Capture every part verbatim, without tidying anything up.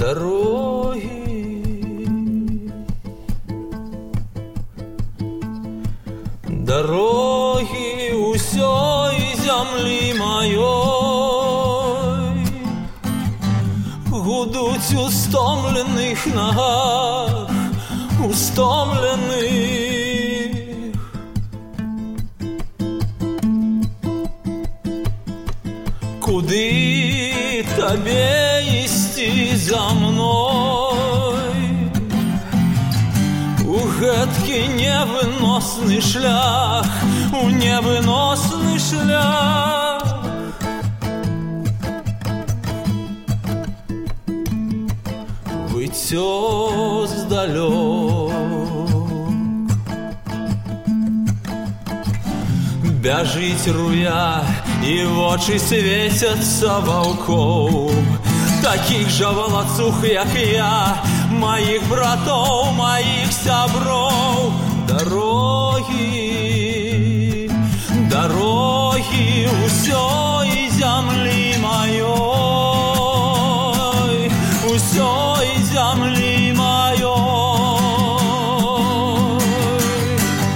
дороги, дороги усей земли моей, гудуть у стомленных ногах, устомленных. Куди тебе йти за мною? У гэткі невыносны шлях, у невыносны шлях. Выцё здалёк, бяжыць руя, і вочы свецяцца ваўкоў, такіх жа валацух, як я, маіх братоў, маіх сяброў. Дарогі, дарогі усёй зямлі маёй, усёй зямлі маёй.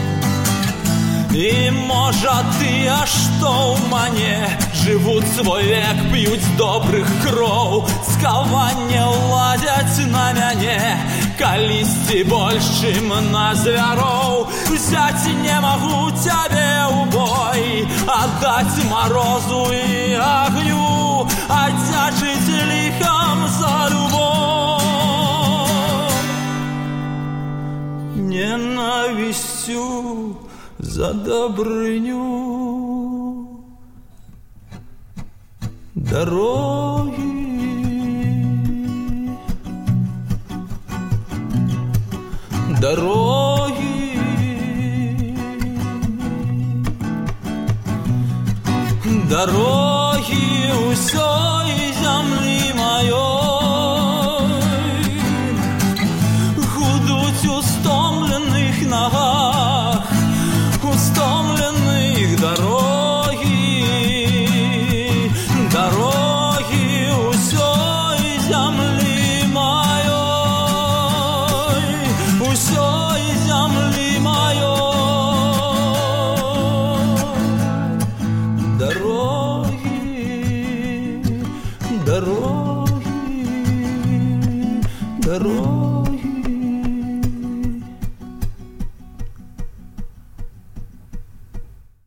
І можа тыя, што ў мане жывуць свой век, п'юць добрых кроў, скаванне ладзяць на мяне, калісьці больш, чым на звяроў. Взяць не магу цябе ў бой, аддаць марозу і агню, адзячыць ліхам за любоў, ненавісцю за добрыню. Дороги, дороги, дороги усёй земли моей.